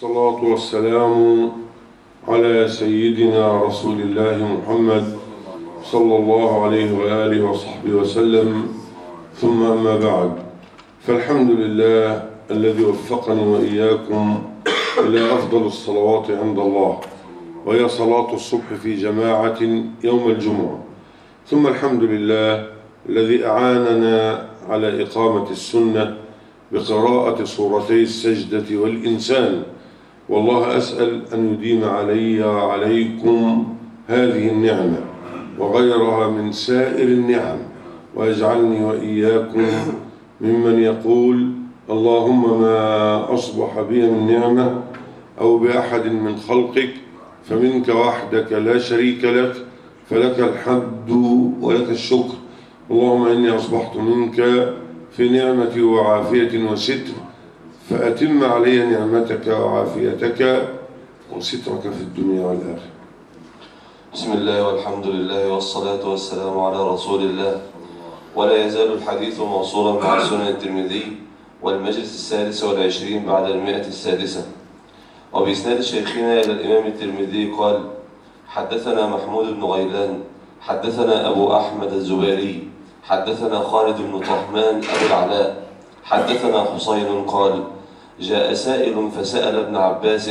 الصلاة والسلام على سيدنا رسول الله محمد صلى الله عليه وآله وصحبه وسلم، ثم أما بعد، فالحمد لله الذي وفقني وإياكم إلى أفضل الصلوات عند الله، وهي صلاة الصبح في جماعة يوم الجمعة. ثم الحمد لله الذي أعاننا على إقامة السنة بقراءة سورتي السجدة والإنسان، والله أسأل أن يديم علي وعليكم هذه النعمة وغيرها من سائر النعم، ويجعلني وإياكم ممن يقول: اللهم ما أصبح بي من نعمة أو بأحد من خلقك فمنك وحدك لا شريك لك، فلك الحمد ولك الشكر. اللهم إني أصبحت منك في نعمة وعافية وستر، فأتم علي نعمتك وعافيتك وسترك في الدنيا والآخرة. بسم الله والحمد لله والصلاة والسلام على رسول الله. ولا يزال الحديث موصولا مع سنن الترمذي والمجلس 23 بعد 100. وبإسناد شيخنا إلى الإمام الترمذي قال: حدثنا محمود بن غيلان حدثنا أبو أحمد الزبيري حدثنا خالد بن طهمان أبو العلاء حدثنا حسين قال: جاء سائل فسأل ابن عباس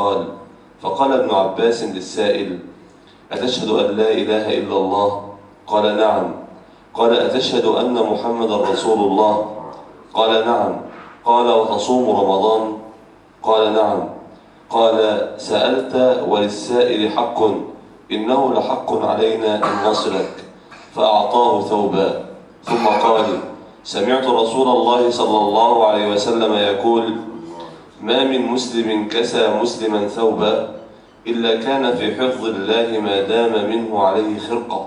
فقال ابن عباس للسائل: أتشهد أن لا إله إلا الله؟ قال: نعم. قال: أتشهد أن محمدا رسول الله؟ قال: نعم. قال: وتصوم رمضان؟ قال: نعم. قال: سألت وللسائل حق، إنه لحق علينا أن نصلك. فأعطاه ثوبا، ثم قال: سمعت رسول الله صلى الله عليه وسلم يقول: ما من مسلم كسى مسلما ثوبا إلا كان في حفظ الله ما دام منه عليه خرقة.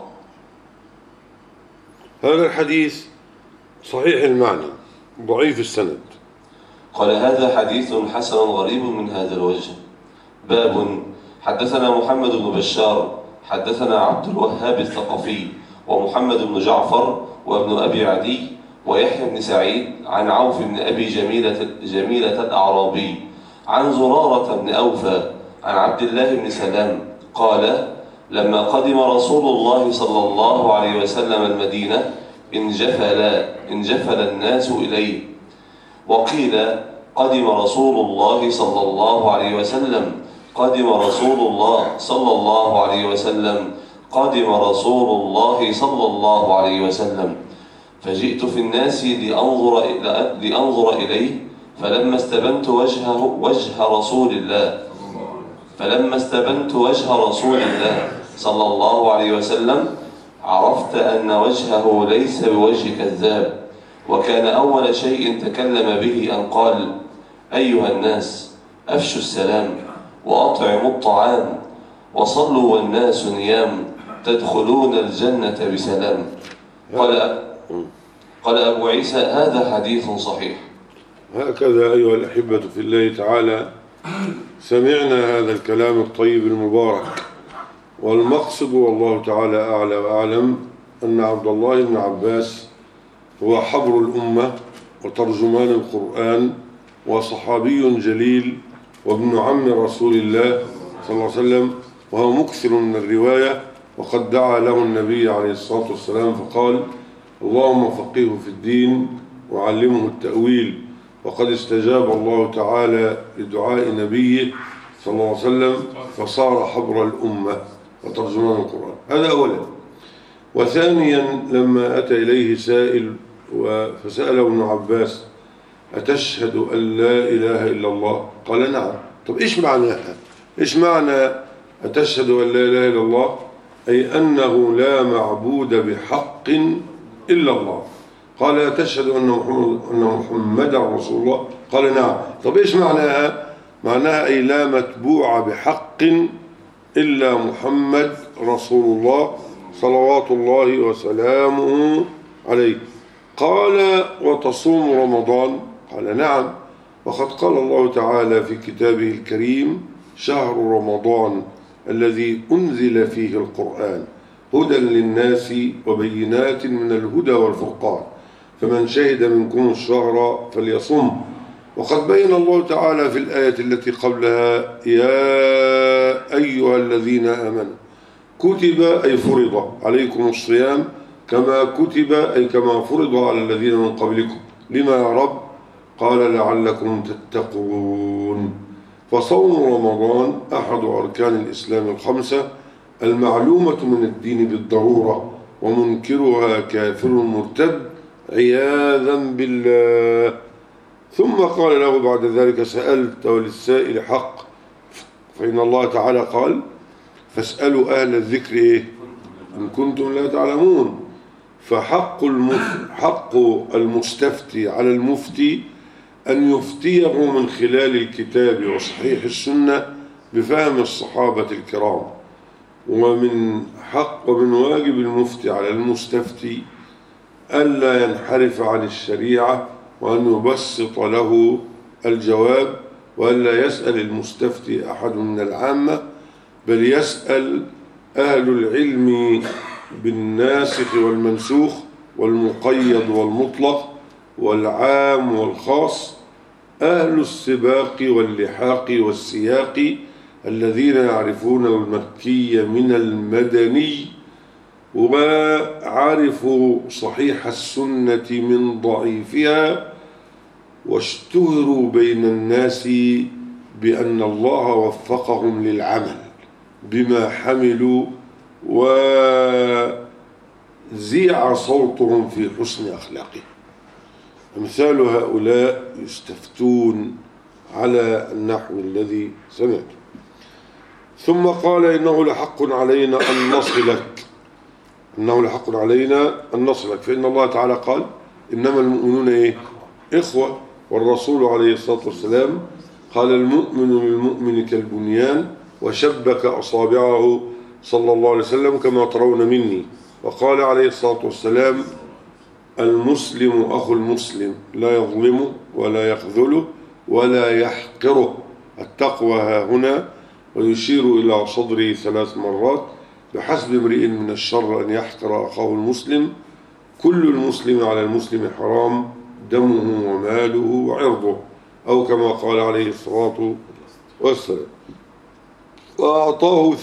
هذا الحديث صحيح المعنى ضعيف السند. قال: هذا حديث حسن غريب من هذا الوجه. باب. حدثنا محمد بن بشار حدثنا عبد الوهاب الثقفي ومحمد بن جعفر وابن أبي عدي ويحيى بن سعيد عن عوف بن أبي جميلة الأعرابي عن زرارة بن أوفى عن عبد الله بن سلام قال: لما قدم رسول الله صلى الله عليه وسلم المدينة انجفل الناس إليه. وقيل: قدم رسول الله صلى الله عليه وسلم، قدم رسول الله صلى الله عليه وسلم، قدم رسول الله صلى الله عليه وسلم. فجئت في الناس لأنظر إليه، فلما استبنت وجه رسول الله صلى الله عليه وسلم عرفت أن وجهه ليس بوجه كذاب. وكان أول شيء تكلم به أن قال: أيها الناس، أفشوا السلام وأطعموا الطعام وصلوا والناس نيام تدخلون الجنة بسلام. قال أبو عيسى: هذا حديث صحيح. هكذا أيها الأحبة في الله تعالى سمعنا هذا الكلام الطيب المبارك، والمقصد والله تعالى أعلى وأعلم أن عبد الله بن عباس هو حبر الأمة وترجمان القرآن وصحابي جليل وابن عم رسول الله صلى الله عليه وسلم، وهو مكثر من الرواية، وقد دعا له النبي عليه الصلاة والسلام فقال: اللهم فقهه في الدين وعلمه التأويل. وقد استجاب الله تعالى لدعاء نبيه صلى الله عليه وسلم فصار حبر الأمة وترجمان القرآن. هذا أولا. وثانيا، لما أتى إليه سائل فسأله ابن عباس: أتشهد أن لا إله إلا الله؟ قال: نعم. طب إيش معناها؟ إيش معنى أتشهد أن لا إله إلا الله؟ أي أنه لا معبود بحق إلا الله. قال: أتشهد أن محمدا رسول الله؟ قال: نعم. طب إيش معناها؟ معناها أي لا متبوع بحق إلا محمد رسول الله صلوات الله وسلامه عليه. قال: وتصوم رمضان؟ قال: نعم. وقد قال الله تعالى في كتابه الكريم: شهر رمضان الذي أنزل فيه القرآن هدى للناس وبينات من الهدى والفرقان، فمن شهد منكم الشهر فليصم. وقد بين الله تعالى في الآية التي قبلها: يا أيها الذين آمنوا كتب أي فرض عليكم الصيام كما كتب أي كما فرض على الذين من قبلكم. لما يا رب؟ قال: لعلكم تتقون. فصوم رمضان أحد أركان الإسلام الخمسة المعلومة من الدين بالضرورة، ومنكرها كافر مرتد عياذا بالله. ثم قال له بعد ذلك: سألت وللسائل حق، فإن الله تعالى قال: فاسألوا أهل الذكر إن كنتم لا تعلمون. فحق المستفتي على المفتي أن يفتيه من خلال الكتاب وصحيح السنة بفهم الصحابة الكرام. ومن واجب المفتي على المستفتي ألا ينحرف عن الشريعة، وأن يبسط له الجواب، وألا يسأل المستفتي أحد من العامة، بل يسأل أهل العلم بالناسخ والمنسوخ والمقيد والمطلق والعام والخاص، أهل السباق واللحاق والسياق الذين يعرفون المكي من المدني، وعرفوا صحيح السنة من ضعيفها، واشتهروا بين الناس بأن الله وفقهم للعمل بما حملوا، وزيع صوتهم في حسن أخلاقهم. أمثال هؤلاء يستفتون على النحو الذي سمعته. ثم قال: إنه لحق علينا أن نصلك، فإن الله تعالى قال: إنما المؤمنون إخوة. والرسول عليه الصلاة والسلام قال: المؤمن للمؤمن كالبنيان، وشبك أصابعه صلى الله عليه وسلم كما ترون مني. وقال عليه الصلاة والسلام: المسلم أخو المسلم لا يظلمه ولا يخذله ولا يحقره. التقوى ها هنا، ويشير إلى صدره 3 مرات: بحسب امرئ من الشر أن يحقر أخاه المسلم، كل المسلم على المسلم حرام، دمه وماله وعرضه، أو كما قال عليه الصلاة والسلام. فأعطاه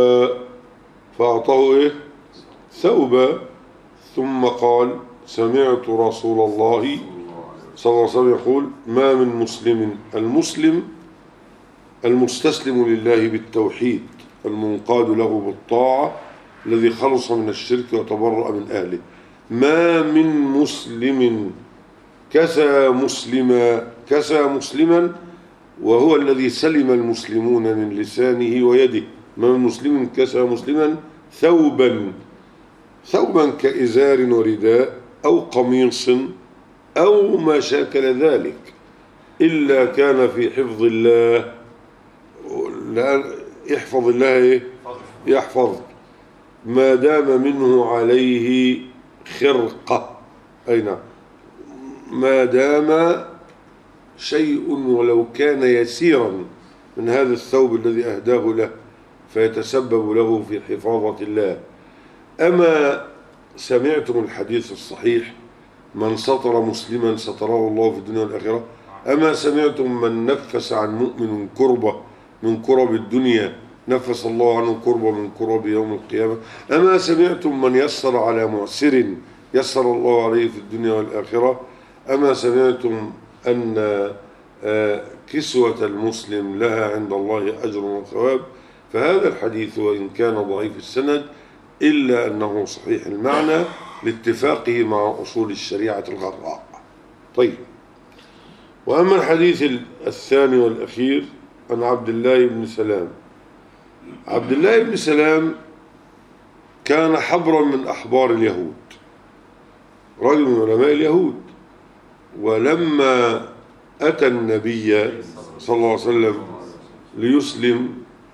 ثوبا، ثم قال: سمعت رسول الله صلى الله عليه وسلم يقول: ما من مسلم، المسلم المستسلم لله بالتوحيد المنقاد له بالطاعة الذي خلص من الشرك وتبرأ من أهله، ما من مسلم كسى مسلما وهو الذي سلم المسلمون من لسانه ويده. ما من مسلم كسى مسلما ثوبا كإزار ورداء أو قميص أو ما شاكل ذلك، إلا كان في حفظ الله. يحفظ الله يحفظ ما دام منه عليه خرقة، أي نعم، ما دام شيء ولو كان يسيرا من هذا الثوب الذي أهداه له فيتسبب له في حفاظة الله. أما سمعتم الحديث الصحيح: من سطر مسلما ستره الله في الدنيا والآخرة؟ أما سمعتم من نفس عن مؤمن كربة من كرب الدنيا نفس الله عنه كربة من كرب يوم القيامة؟ أما سمعتم من يسر على معسر يسر الله عليه في الدنيا والآخرة؟ أما سمعتم أن كسوة المسلم لها عند الله أجر وثواب؟ فهذا الحديث وإن كان ضعيف السند إلا أنه صحيح المعنى لاتفاقه مع أصول الشريعة الغراء. طيب، وأما الحديث الثاني والأخير عن عبد الله بن سلام. عبد الله بن سلام كان حبرا من أحبار اليهود، رجل من علماء اليهود، ولما أتى النبي صلى الله عليه وسلم ليسلم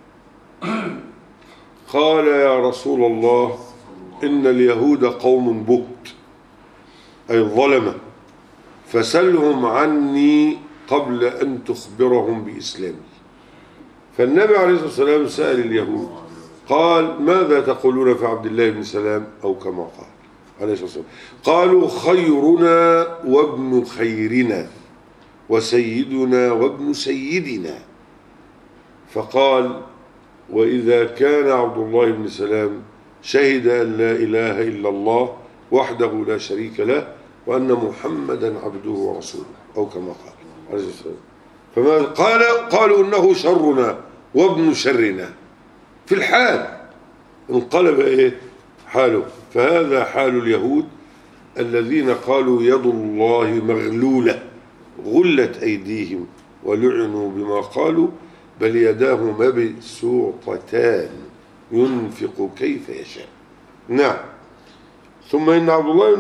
قال: يا رسول الله، إن اليهود قوم بهت، أي ظلمة، فسلهم عني قبل أن تخبرهم بإسلامي. فالنبي عليه الصلاة والسلام سأل اليهود قال: ماذا تقولون في عبد الله بن سلام؟ أو كما قال عليه الصلاة والسلام. قالوا: خيرنا وابن خيرنا. وسيدنا وابن سيدنا. فقال: وإذا كان عبد الله بن سلام شهد أن لا إله إلا الله وحده لا شريك له وأن محمدا عبده ورسوله، أو كما قال عليه السلام، فما قالوا إنه شرنا وابن شرنا. في الحال انقلب إيه حاله. فهذا حال اليهود الذين قالوا يد الله مغلولة غلت أيديهم ولعنوا بما قالوا بل يداه مبسوطتان ينفق كيف يشاء. نعم. ثم إن عبد الله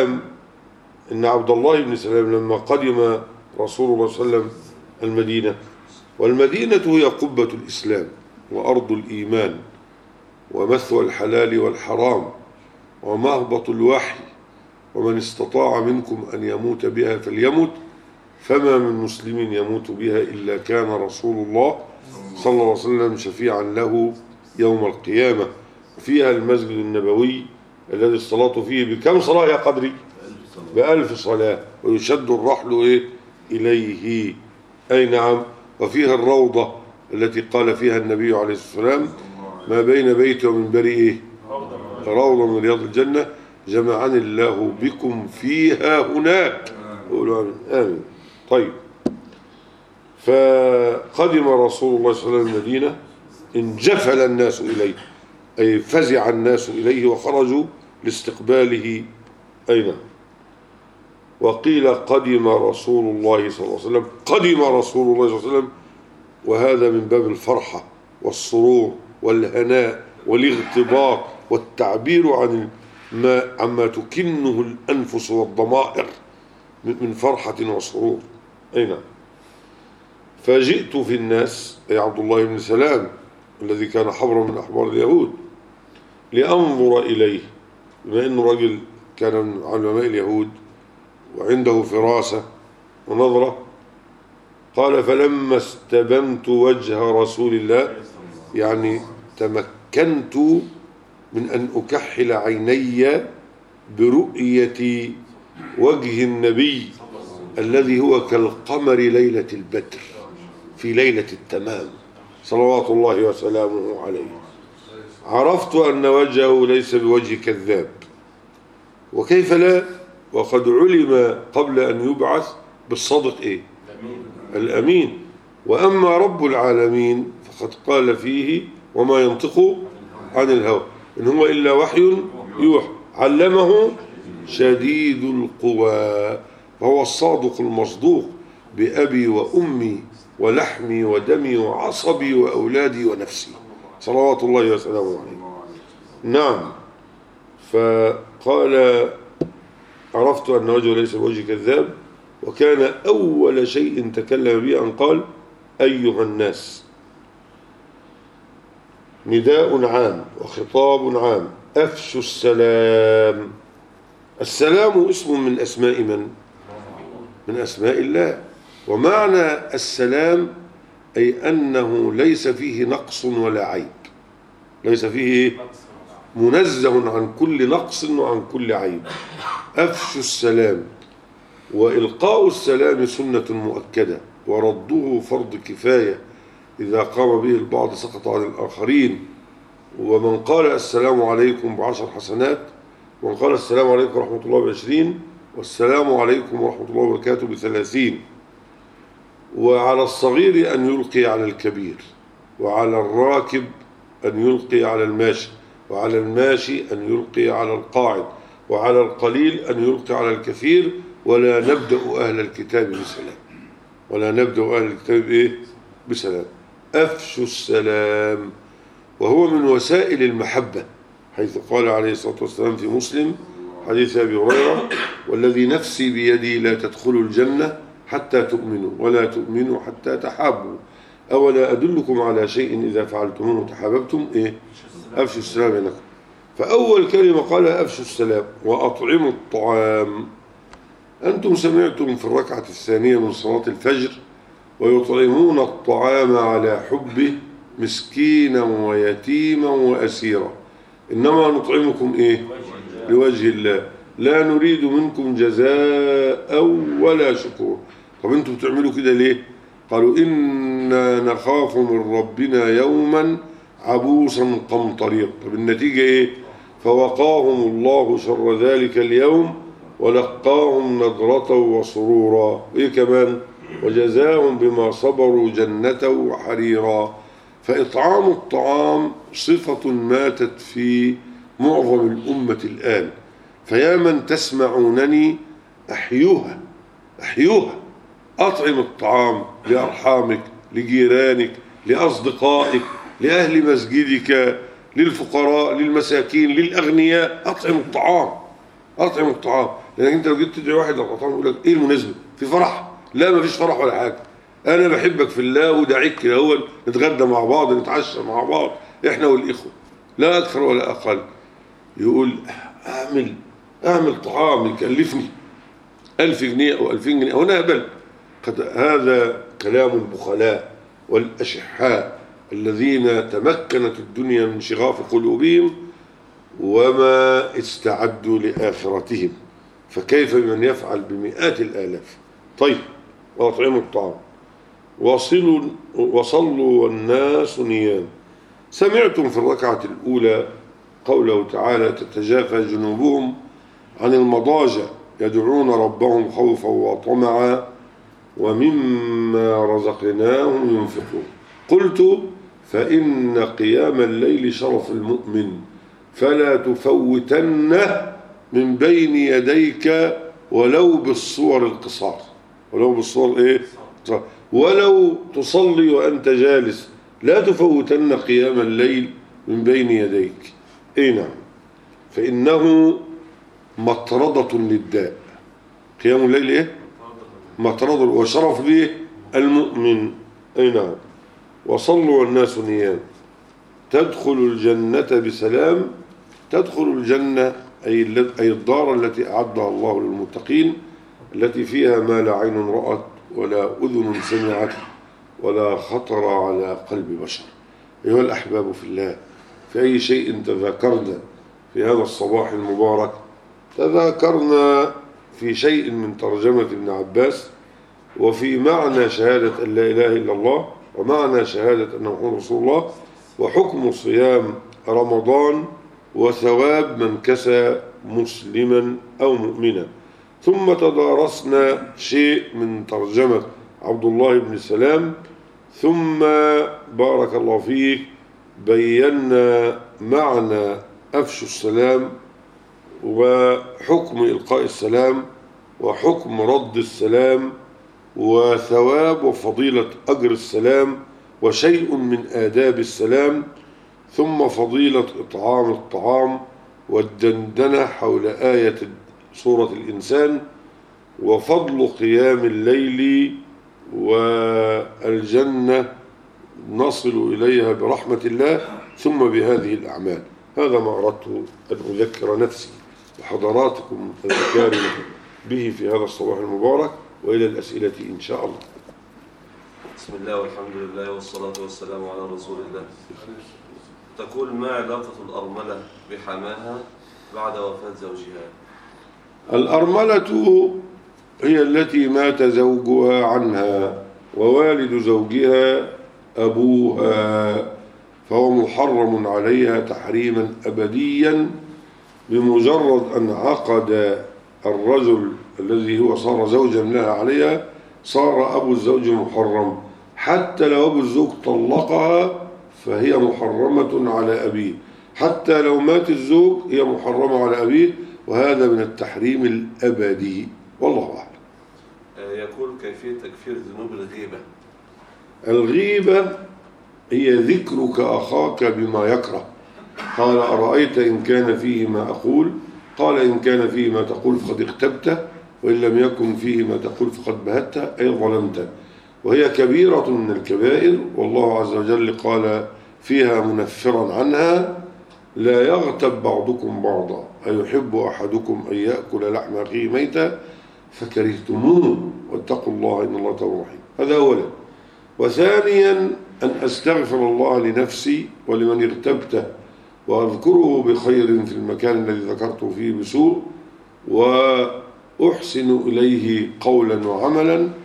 بن سلام لما قدم رسول الله صلى الله عليه وسلم المدينة، والمدينة هي قبة الإسلام وأرض الإيمان ومثوى الحلال والحرام ومهبط الوحي، ومن استطاع منكم أن يموت بها فليمت، فما من مسلم يموت بها إلا كان رسول الله صلى الله عليه وسلم شفيعا له يوم القيامة. فيها المسجد النبوي الذي الصلاة فيه بكم صلاة يا قدري؟ ب1000 صلاة، ويشد الرحل إليه. أي نعم. وفيها الروضة التي قال فيها النبي عليه الصلاة والسلام: ما بين بيت ومنبر روضة من رياض الجنة، جمعني الله بكم فيها هناك. قولوا آمين. طيب. فقدم رسول الله صلى الله عليه وسلم المدينة، انجفل الناس إليه، أي فزع الناس إليه وخرجوا لاستقباله. أين؟ وقيل قدم رسول الله صلى الله عليه وسلم، قدم رسول الله صلى الله عليه وسلم، وهذا من باب الفرحة والسرور والهناء والاغتباط والتعبير عما تكنه الأنفس والضمائر من فرحة وسرور. أين؟ فجئت في الناس، أي عبد الله بن سلام الذي كان حبرا من أحبار اليهود، لأنظر إليه، بما أنه رجل كان من علماء اليهود وعنده فراسة ونظرة. قال: فلما استبنت وجه رسول الله، يعني تمكنت من أن أكحل عيني برؤية وجه النبي الذي هو كالقمر ليلة البدر في ليلة التمام صلوات الله وسلامه عليه، عرفت أن وجهه ليس بوجه كذاب. وكيف لا، وقد علم قبل أن يبعث بالصدق الأمين. وأما رب العالمين فقد قال فيه: وما ينطق عن الهوى إن هو إلا وحي يوحى، علمه شديد القوى، فهو الصادق المصدوق بأبي وأمي ولحمي ودمي وعصبي وأولادي ونفسي صلوات الله وسلامه عليه. نعم. فقال: عرفت أن وجهه ليس بوجه كذاب. وكان أول شيء تكلم به أن قال: أيها الناس، نداء عام وخطاب عام، أفشوا السلام. السلام اسم من أسماء من؟ من أسماء الله. ومعنى السلام أي أنه ليس فيه نقص ولا عيب، ليس فيه منزه عن كل نقص وعن كل عيب. أفشوا السلام. وإلقاء السلام سنة مؤكدة، ورده فرض كفاية، إذا قام به البعض سقط عن الآخرين. ومن قال السلام عليكم ب10 حسنات، ومن قال السلام عليكم ورحمة الله ب20، والسلام عليكم ورحمة الله وبركاته ب30. وعلى الصغير أن يلقي على الكبير، وعلى الراكب أن يلقي على الماشي، وعلى الماشي أن يلقي على القاعد، وعلى القليل أن يلقي على الكثير. ولا نبدأ أهل الكتاب بسلام، ولا نبدأ أهل الكتاب بسلام. أفشوا السلام. وهو من وسائل المحبة، حيث قال عليه الصلاة والسلام في مسلم حديث أبي هريرة: والذي نفسي بيدي لا تدخلوا الجنة حتى تؤمنوا ولا تؤمنوا حتى تحابوا، أولا أدلكم على شيء إذا فعلتموه تحاببتم؟ أفشوا السلام بينكم. فأول كلمة قال: أفشوا السلام وأطعموا الطعام. أنتم سمعتم في الركعة الثانية من صلاة الفجر: ويطعمون الطعام على حبه مسكينا ويتيما وأسيرا، إنما نطعمكم لوجه الله لا نريد منكم جزاء ولا شكور. طب انتوا بتعملوا كده ليه؟ قالوا إنا نخاف من ربنا يوما عبوسا قمطريرا. طب النتيجة إيه؟ فوقاهم الله شر ذلك اليوم ولقاهم نضرة وسرورا. إيه كمان؟ وجزاهم بما صبروا جنة وحريرا. فإطعام الطعام صفة ماتت في معظم الأمة الآن، فيا من تسمعونني أحيوها أحيوها. أطعم الطعام لأرحامك، لجيرانك، لأصدقائك، لأهل مسجدك، للفقراء، للمساكين، للأغنياء. أطعم الطعام أطعم الطعام. لأنك أنت لو جيت تدعي واحد للطعام يقول لك إيه المناسبة؟ في فرح؟ لا، ما فيش فرح ولا حاجة. أنا بحبك في الله ودعيك كده، هو نتغدى مع بعض، نتعشى مع بعض إحنا والإخوة، لا أكثر ولا أقل. يقول أعمل طعام يكلفني 1000 جنيه أو 2000 جنيه وأنا أقبل. هذا كلام البخلاء والأشحاء الذين تمكنت الدنيا من شغاف قلوبهم وما استعدوا لآخرتهم، فكيف بمن يفعل بمئات الآلاف؟ طيب، وأطعموا الطعام وصلوا والناس نيام. سمعتم في الركعة الأولى قوله تعالى: تتجافى جنوبهم عن المضاجع يدعون ربهم خوفا وطمعا ومما رزقناهم ينفقون. قلت: فإن قيام الليل شرف المؤمن فلا تفوتنه من بين يديك ولو بالصور القصار. ولو بالصور إيه؟ ولو تصلي وأنت جالس لا تفوتن قيام الليل من بين يديك. إيه نعم، فإنه مطردة للداء. قيام الليل إيه؟ مطردة وشرف به المؤمن. أي نعم. وصلوا والناس نيام. تدخل الجنة بسلام. تدخل الجنة أي الدار التي أعدها الله للمتقين، التي فيها ما لا عين رأت ولا أذن سمعت ولا خطر على قلب بشر. أيها الأحباب في الله، في أي شيء تذاكرنا في هذا الصباح المبارك؟ تذاكرنا في شيء من ترجمة ابن عباس، وفي معنى شهادة أن لا إله إلا الله، ومعنى شهادة أن محمد رسول الله، وحكم صيام رمضان، وثواب من كسى مسلما أو مؤمنا. ثم تدارسنا شيء من ترجمة عبد الله بن سلام، ثم بارك الله فيك بينا معنى أفشوا السلام، وحكم إلقاء السلام، وحكم رد السلام، وثواب وفضيلة أجر السلام، وشيء من آداب السلام، ثم فضيلة إطعام الطعام، والدندنة حول آية سورة الإنسان، وفضل قيام الليل، والجنة نصل إليها برحمة الله ثم بهذه الأعمال. هذا ما أردت أن أذكر نفسي وحضراتكم الذكار به في هذا الصباح المبارك، وإلى الأسئلة إن شاء الله. بسم الله والحمد لله والصلاة والسلام على رسول الله. تقول: ما علاقة الأرملة بحماها بعد وفاة زوجها؟ الأرملة هي التي مات زوجها عنها، ووالد زوجها أبوها، فهو محرم عليها تحريما أبديا بمجرد أن عقد الرجل الذي هو صار زوجا لها عليها، صار أبو الزوج محرم. حتى لو أبو الزوج طلقها فهي محرمة على أبيه، حتى لو مات الزوج هي محرمة على أبيه، وهذا من التحريم الأبدي، والله أعلم. يقول: كيفية تكفير ذنوب الغيبة؟ الغيبة هي ذكرك أخاك بما يكره. قال: أرأيت إن كان فيه ما أقول؟ قال: إن كان فيه ما تقول فقد اغتبته، وإن لم يكن فيه ما تقول فقد بهته، أي ظلمته. وهي كبيرة من الكبائر، والله عز وجل قال فيها منفرا عنها: لا يغتب بعضكم بعضا، أيحب أحدكم أن يأكل لحم أخيه ميتا فكرهتموه واتقوا الله إن الله تواب رحيم. هذا أولا. وثانيا أن أستغفر الله لنفسي ولمن اغتبته، وأذكره بخير في المكان الذي ذكرته فيه بسوء، وأحسن إليه قولا وعملا،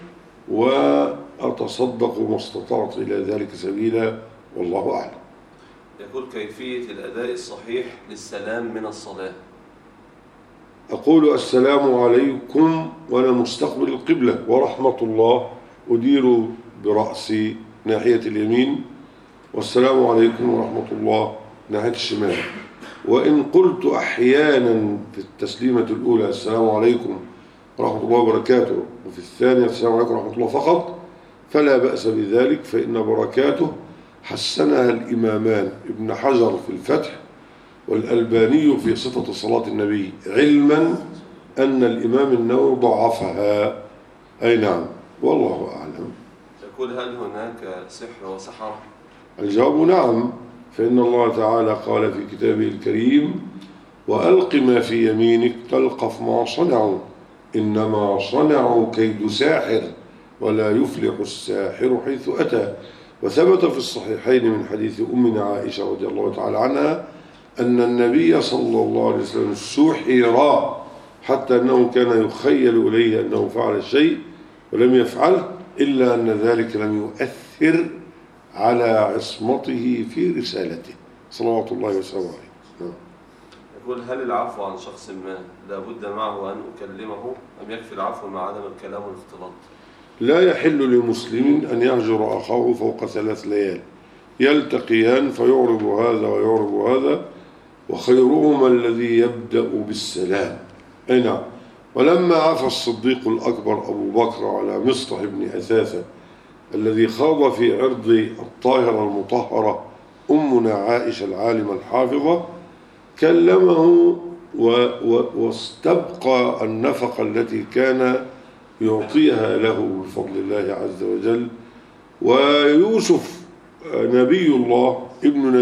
وأتصدق ما استطعت إلى ذلك سبيلا، والله أعلم. يقول كيفية الأداء الصحيح للسلام من الصلاة. أقول السلام عليكم وأنا مستقبل القبلة، ورحمة الله أدير برأسي ناحية اليمين، والسلام عليكم ورحمة الله ناحية الشمال. وإن قلت أحيانا في التسليمة الأولى السلام عليكم ورحمة الله وبركاته، وفي الثانية السلام عليكم ورحمة الله فقط، فلا بأس بذلك، فإن بركاته حسنها الإمامان ابن حجر في الفتح والألباني في صفة صلاة النبي، علما أن الإمام النووي ضعفها. أي نعم، والله أعلم. يقول هل هناك سحر وسحرة؟ الجواب نعم، فإن الله تعالى قال في كتابه الكريم: وألق ما في يمينك تلقف ما صنعوا إنما صنعوا كيد ساحر ولا يفلح الساحر حيث أتى. وثبت في الصحيحين من حديث أمنا عائشة رضي الله تعالى عنها أن النبي صلى الله عليه وسلم سحر حتى أنه كان يخيل إليه أنه فعل الشيء ولم يفعله، إلا أن ذلك لم يؤثر على عصمته في رسالته صلوات الله وسلامه عليه. يقول هل العفو عن شخص ما لابد معه أن أكلمه أم يكفي العفو مع عدم الكلام والاختلاط؟ لا يحل لمسلم أن يهجر أخاه فوق 3 ليال، يلتقيان فيعرض هذا ويعرض هذا، وخيرهما الذي يبدأ بالسلام. أي نعم. ولما عفى الصديق الأكبر أبو بكر على مصطح بن أثاثة الذي خاض في عرض الطاهرة المطهرة أمنا عائشة العالمة الحافظة، كلمه واستبقى النفقة التي كان يعطيها له بفضل الله عز وجل. ويوسف نبي الله ابن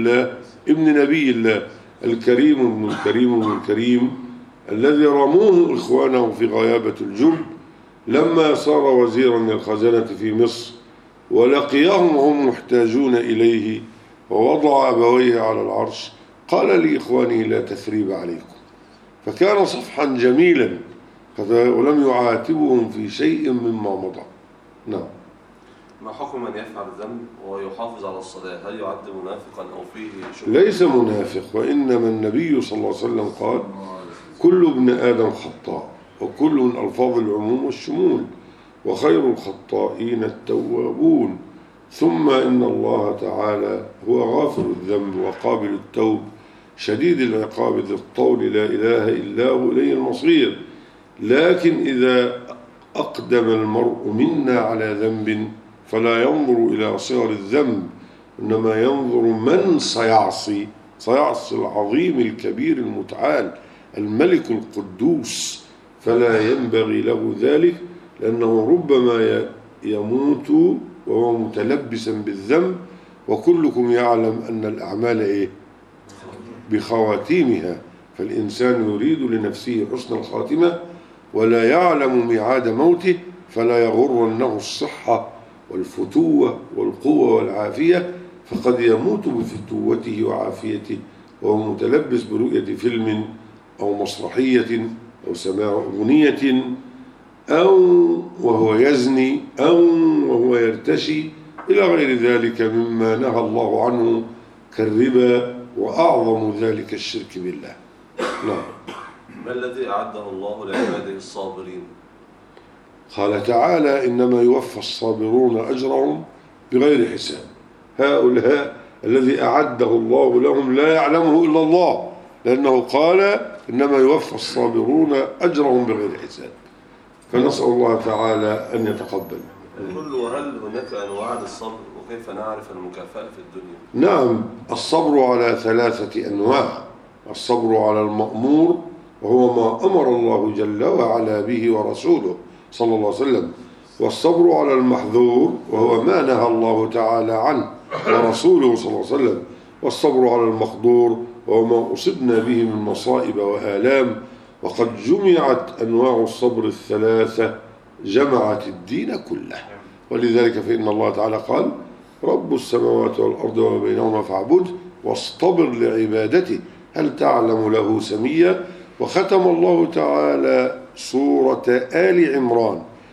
نبي الله الكريم ابن الكريم ابن الكريم الذي رموه إخوانه في غيابة الجب، لما صار وزيرا للخزانة في مصر ولقيهم وهم محتاجون إليه ووضع أبويه على العرش، قال لإخوانه: لا تثريب عليكم، فكان صفحا جميلا ولم يعاتبهم في شيء مما مضى. نعم. ما حكم من يفعل ذنب ويحافظ على الصلاة؟ هل يعد منافقا أو فيه شبهة؟ ليس منافق، وإنما النبي صلى الله عليه وسلم قال: كل ابن آدم خطاء، وكل من ألفاظ العموم والشمول، وخير الخطائين التوابون. ثم إن الله تعالى هو غافر الذنب وقابل التوب شديد العقاب ذي الطول لا إله إلا هو إليه المصير. لكن إذا أقدم المرء منا على ذنب فلا ينظر إلى صغر الذنب، إنما ينظر من سيعصي العظيم الكبير المتعال الملك القدوس، فلا ينبغي له ذلك، لأنه ربما يموت وهو متلبسا بالذنب، وكلكم يعلم أن الأعمال بخواتيمها، فالإنسان يريد لنفسه حسن الخاتمة ولا يعلم ميعاد موته، فلا يغرنه الصحة والفتوة والقوة والعافية، فقد يموت بفتوته وعافيته وهو متلبس برؤية فيلم أو مسرحية أو سماع أغنية أو وهو يزني أو وهو يرتشي إلى غير ذلك مما نهى الله عنه كالربا، وأعظم ذلك الشرك بالله. نعم. ما الذي أعده الله لعباده الصابرين؟ قال تعالى: إنما يوفى الصابرون أجرهم بغير حساب. هؤلاء الذي أعده الله لهم لا يعلمه إلا الله، لأنه قال: إنما يوفى الصابرون أجرهم بغير حساب. فنسأل الله تعالى أن يتقبل. وهل هناك أنواع للصبر، وكيف نعرف المكافأة في الدنيا؟ نعم، الصبر على 3 أنواع: الصبر على المأمور وهو ما أمر الله جل وعلا به ورسوله صلى الله عليه وسلم، والصبر على المحظور وهو ما نهى الله تعالى عنه ورسوله صلى الله عليه وسلم، والصبر على المقدور وهو ما أصبنا به من مصائب وآلام. وقد جمعت أنواع الصبر 3 جمعت الدين كله، ولذلك فإن الله تعالى قال: رب السماوات والأرض وما بينهما فاعبده واصطبر لعبادته هل تعلم له سميا. وختم الله تعالى سورة آل عمران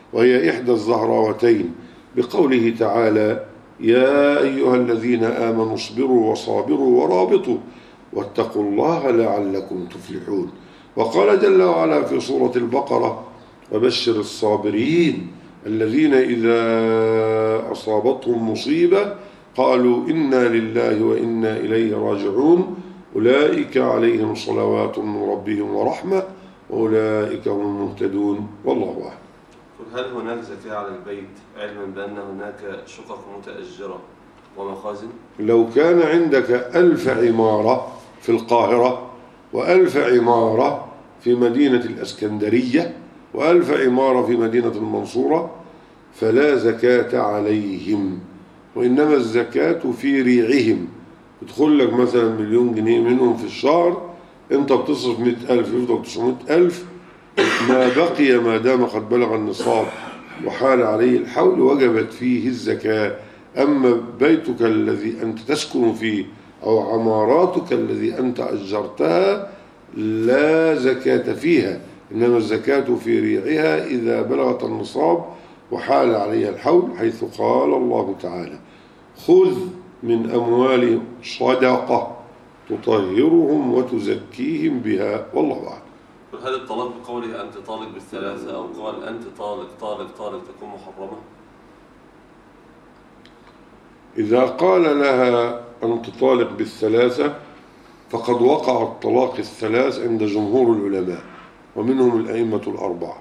وهي إحدى الزهراوتين بقوله تعالى: يا أيها الذين آمنوا اصبروا وصابروا ورابطوا واتقوا الله لعلكم تفلحون. وقال جل وعلا في سورة البقرة: وبشر الصابرين الذين إذا أصابتهم مصيبة قالوا إنا لله وإنا إليه راجعون أولئك عليهم صلوات من ربهم ورحمة وأولئك هم المهتدون والله أعلم. هل هناك زكاة على البيت علما بأن هناك شقق متأجرة ومخازن؟ لو كان عندك 1000 عمارة في القاهرة و1000 عمارة في مدينة الإسكندرية و1000 عمارة في مدينة المنصورة فلا زكاة عليهم، وإنما الزكاة في ريعهم. يدخل لك مثلا 1,000,000 جنيه منهم في الشهر، انت بتصرف 100,000 يفضل 900,000، ما بقي ما دام قد بلغ النصاب وحال عليه الحول وجبت فيه الزكاة. أما بيتك الذي أنت تسكن فيه أو عماراتك الذي أنت أجرتها لا زكاة فيها، إنما الزكاة في ريعها إذا بلغت النصاب وحال عليها الحول، حيث قال الله تعالى: خذ من أموالهم صدقة تطهرهم وتزكيهم بها والله أعلم. هل الطلاق بقوله أنت طالق بالثلاثة أو قال أنت طالق طالق طالق تكون محرمة؟ إذا قال لها أنت طالق بالثلاثة فقد وقع الطلاق الثلاث عند جمهور العلماء ومنهم الأئمة الأربعة.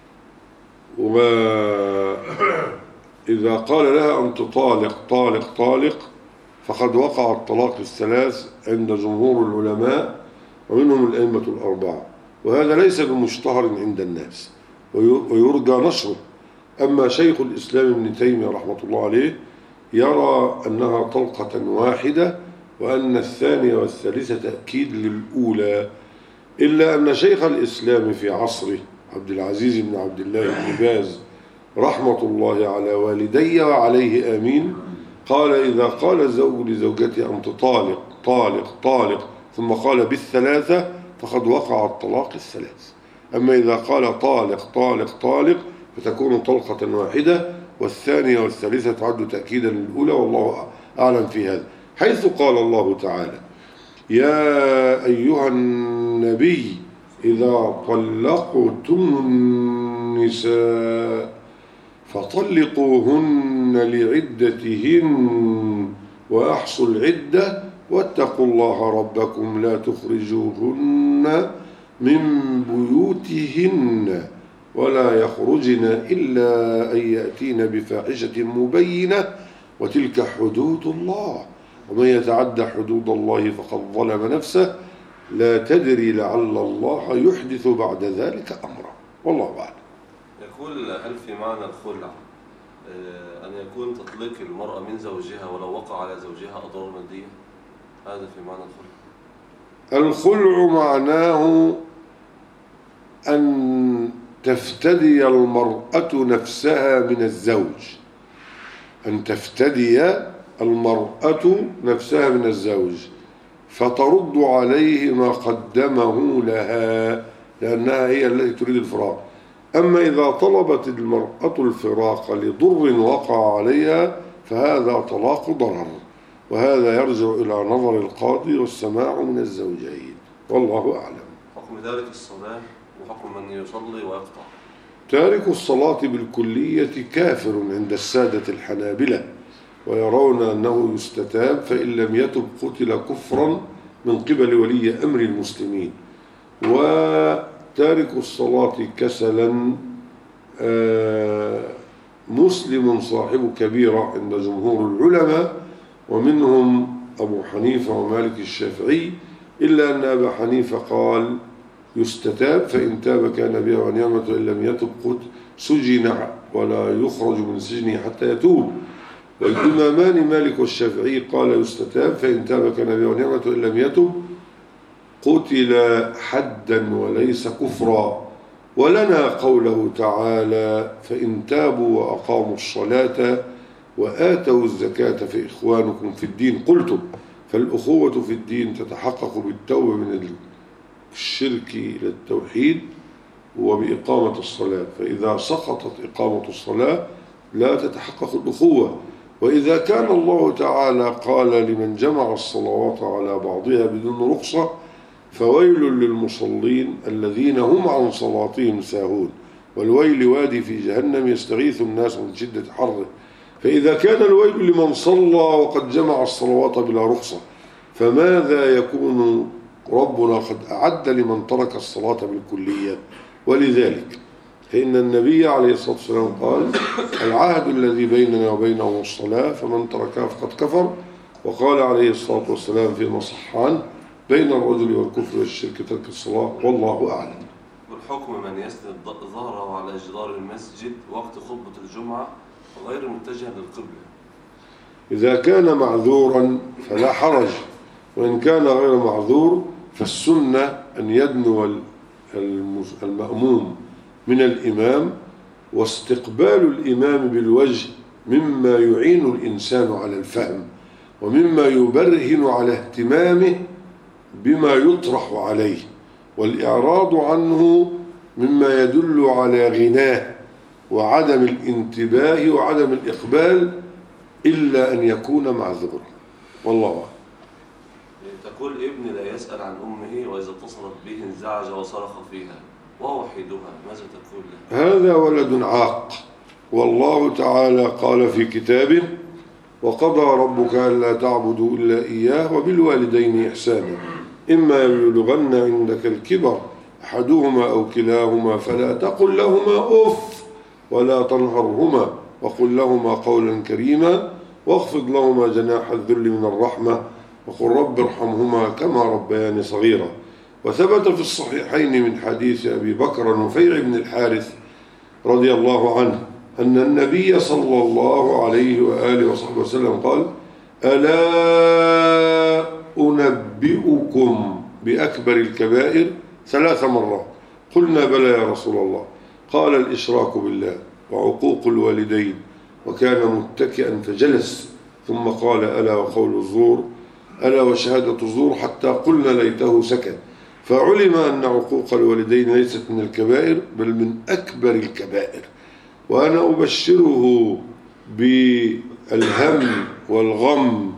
وإذا قال لها أنت طالق طالق طالق فقد وقع الطلاق الثلاث عند جمهور العلماء ومنهم الأئمة الأربعة، وهذا ليس بمشتهر عند الناس ويرجى نشره. أما شيخ الإسلام ابن تيمية رحمة الله عليه يرى أنها طلقة واحدة وأن الثانية والثالثة تأكيد للأولى، إلا أن شيخ الإسلام في عصره عبد العزيز بن عبد الله بن باز رحمة الله على والدي وعليه آمين قال: إذا قال الزوج لزوجته أنت طالق طالق طالق ثم قال بالثلاثة فقد وقع الطلاق الثلاث. أما إذا قال طالق طالق طالق فتكون طلقة واحدة، والثانية والثالثة تعد تأكيدا للأولى والله أعلم في هذا، حيث قال الله تعالى: يا أيها النبي إذا طلقتم النساء فطلقوهن لعدتهن وأحصوا العدة واتقوا الله ربكم لا تخرجوهن من بيوتهن ولا يخرجن إلا أن يأتين بفاحشة مبينة وتلك حدود الله ومن يتعدى حدود الله فقد ظلم نفسه لا تدري لعل الله يحدث بعد ذلك أمرا والله أعلم. يقول: هل في معنى الخلع أن يكون تطليق المرأة من زوجها ولو وقع على زوجها أضرار مادية؟ هذا في معنى الخلع. الخلع معناه أن تفتدي المرأة نفسها من الزوج، أن تفتدي المرأة نفسها من الزوج فترد عليه ما قدمه لها لأنها هي التي تريد الفراق. أما إذا طلبت المرأة الفراق لضر وقع عليها فهذا طلاق ضرر، وهذا يرجع إلى نظر القاضي والسماع من الزوجين والله أعلم. حكم ذلك الصلاة وحكم من يصلي ويقطع. تارك الصلاة بالكلية كافر عند السادة الحنابلة، ويرون أنه يستتاب فإن لم يتب قتل كفرا من قبل ولي أمر المسلمين. وتارك الصلاة كسلا مسلم صاحب كبيرة عند جمهور العلماء ومنهم أبو حنيفة ومالك الشافعي، إلا أن أبا حنيفة قال يستتاب فإن تاب كان بها ونعمة إن لم يتب سجن ولا يخرج من سجنه حتى يتوب. والإمامان مالك والشافعي قال يستتاب فإن تاب كان بها ونعمة إن لم يتب قتل حدا وليس كفرا. ولنا قوله تعالى فإن تابوا وأقاموا الصلاة وآتوا الزكاة فإخوانكم في الدين. قلتم فالأخوة في الدين تتحقق بالتوبة من الشرك إلى التوحيد وبإقامة الصلاة، فإذا سقطت إقامة الصلاة لا تتحقق الأخوة. وإذا كان الله تعالى قال لمن جمع الصلوات على بعضها بدون رخصة فويل للمصلين الذين هم عن صلاتهم ساهون، والويل وادي في جهنم يستغيث الناس من شدة حره. فإذا كان الويل لمن صلى وقد جمع الصلوات بلا رخصة، فماذا يكون ربنا قد أعد لمن ترك الصلاة بالكلية؟ ولذلك فإن النبي عليه الصلاة والسلام قال: العهد الذي بيننا وبينهم الصلاة فمن تركها فقد كفر. وقال عليه الصلاة والسلام فيما صح عنه: بين الرجل والكفر والشرك ترك الصلاة، والله أعلم. والحكم من يسند ظهره على جدار المسجد وقت خطبة الجمعة غير متجه للقبلة. إذا كان معذورا فلا حرج، وإن كان غير معذور فالسنة أن يدنو المأموم من الإمام، واستقبال الإمام بالوجه مما يعين الإنسان على الفهم ومما يبرهن على اهتمامه بما يطرح عليه، والإعراض عنه مما يدل على غناه وعدم الانتباه وعدم الإقبال، إلا أن يكون معذورا، والله أعلم. تقول: ابني لا يسأل عن أمه وإذا اتصلت به انزعج وصرخ فيها ووحيدها، ماذا تقول له؟ هذا ولد عاق، والله تعالى قال في كتابه: وقضى ربك ألا تعبدوا إلا إياه وبالوالدين إحسانا إما يبلغن عندك الكبر أحدهما أو كلاهما فلا تقل لهما أف ولا تنهرهما وقل لهما قولا كريما واخفض لهما جناح الذل من الرحمة وقل رب ارحمهما كما ربياني صغيرا. وثبت في الصحيحين من حديث أبي بكر نفيع بن الحارث رضي الله عنه أن النبي صلى الله عليه وآله وصحبه وسلم قال: ألا أنبئكم بأكبر الكبائر 3 مرات؟ قلنا: بلى يا رسول الله. قال: الإشراك بالله وعقوق الوالدين. وكان متكئا فجلس، ثم قال: ألا وقول الزور، ألا وشهادة الزور، حتى قلنا ليته سكت. فعلم أن عقوق الوالدين ليست من الكبائر بل من أكبر الكبائر. وأنا أبشره بالهم والغم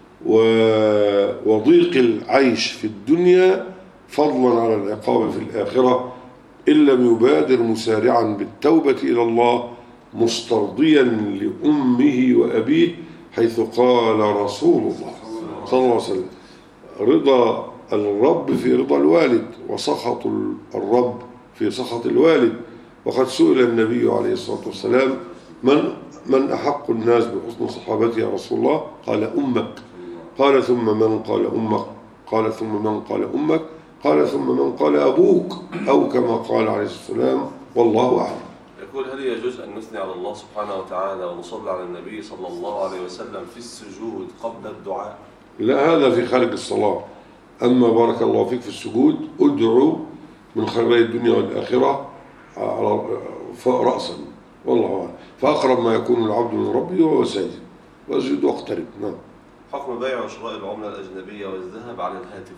وضيق العيش في الدنيا فضلا على العقاب في الآخرة إن لم يبادر مسارعا بالتوبة إلى الله مسترضيا لأمه وأبيه، حيث قال رسول الله صلى الله عليه وسلم: رضا الرب في رضا الوالد وسخط الرب في سخط الوالد. وقد سئل النبي عليه الصلاة والسلام: من أحق الناس بحسن صحابتي يا رسول الله؟ قال: أمك. قال: ثم من؟ قال: أمك. قال: ثم من؟ قال: أمك. قال: ثم من؟ قال: أبوك، أو كما قال عليه الصلاة والسلام، والله أعلم. يقول: هل يجوز أن نثني على الله سبحانه وتعالى ونصلي على النبي صلى الله عليه وسلم في السجود قبل الدعاء؟ لا، هذا في خارج الصلاة. أما بارك الله فيك في السجود ادعو من خيري الدنيا والآخرة على رأسا، والله أعلم. فأقرب ما يكون العبد من ربه وهو ساجد، واسجد واقترب. نعم. حكم بيع وشراء العملة الأجنبية والذهب على الهاتف؟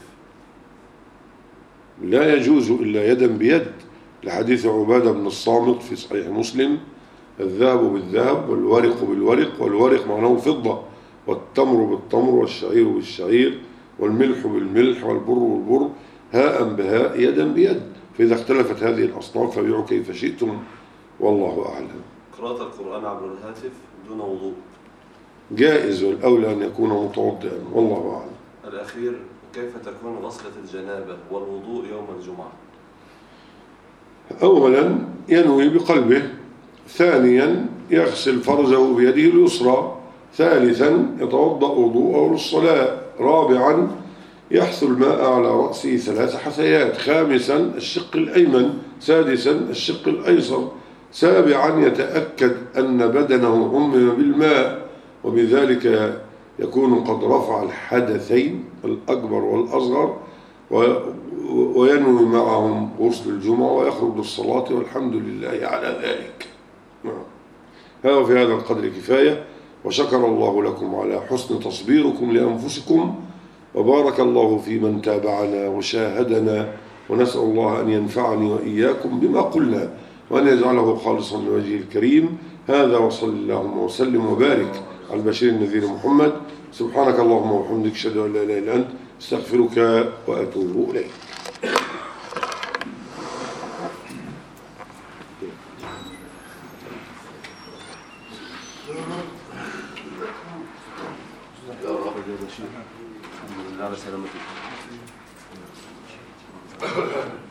لا يجوز إلا يدا بيد، لحديث عبادة بن الصامت في صحيح مسلم: الذهب بالذهب والورق بالورق، والورق معناه فضة، والتمر بالتمر والشعير بالشعير والملح بالملح والبر بالبر، هاء بهاء يدا بيد. فإذا اختلفت هذه الأصناف فبيعوا كيف شئتم، والله أعلم. قراءة القرآن عبر الهاتف دون وضوء جائز، والأولى أن يكون متوضئا، والله أعلم. الأخير: كيف تكون غسلة الجنابة والوضوء يوم الجمعة؟ أولا ينوي بقلبه، ثانيا يغسل فرجه بيده اليسرى، ثالثا يتوضأ وضوءه للصلاة، رابعا يحث الماء على رأسه 3 حثيات، خامسا الشق الأيمن، سادسا الشق الأيسر، سابعا يتأكد أن بدنه عمم بالماء، وبذلك يكون قد رفع الحدثين الأكبر والأصغر، وينوي معهم غسل الجمعة ويخرج للصلاة، والحمد لله على ذلك. هذا في هذا القدر كفاية، وشكر الله لكم على حسن تصبيركم لأنفسكم، وبارك الله في من تابعنا وشاهدنا ونسأل الله أن ينفعني وإياكم بما قلنا وأن يجعله خالصا لوجهه الكريم. هذا وصل اللهم وسلم وبارك على البشير النذير محمد. سبحانك اللهم وبحمدك أشهد أن لا إله إلا أنت استغفرك وأتوب إليك. الحمد لله على سلامتك.